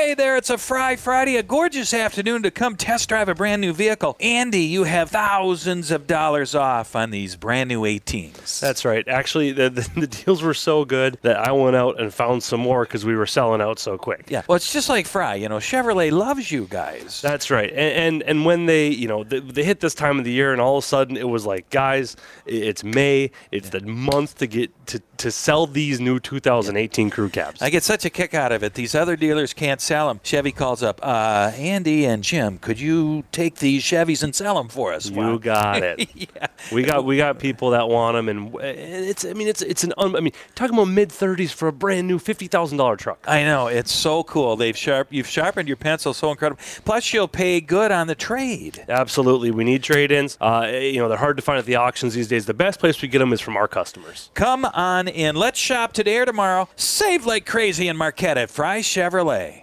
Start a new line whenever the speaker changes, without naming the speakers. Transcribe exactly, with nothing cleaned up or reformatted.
Hey there, it's a Fry Friday, a gorgeous afternoon to come test drive a brand new vehicle. Andy, you have thousands of dollars off on these brand new eighteens.
That's right. Actually, the, the, the deals were so good that I went out and found some more because we were selling out so quick.
Yeah, well, it's just like Fry. You know, Chevrolet loves you guys.
That's right. And and, and when they, you know, they, they hit this time of the year and all of a sudden it was like, guys, it's May. It's the month to get to, to sell these new two thousand eighteen crew cabs.
I get such a kick out of it. These other dealers can't sell them. Chevy calls up, uh, Andy and Jim, could you take these Chevys and sell them for us?
You
Wow.
got it.
Yeah.
We got we got people that want them, and it's I mean it's it's an un, I mean talking about mid thirties for a brand new fifty thousand dollar truck.
I know, it's so cool. They've sharp you've sharpened your pencil so incredible. Plus, you'll pay good on the trade.
Absolutely, we need trade-ins. Uh, you know they're hard to find at the auctions these days. The best place we get them is from our customers.
Come on in. Let's shop today or tomorrow. Save like crazy in Marquette at Fry Chevrolet.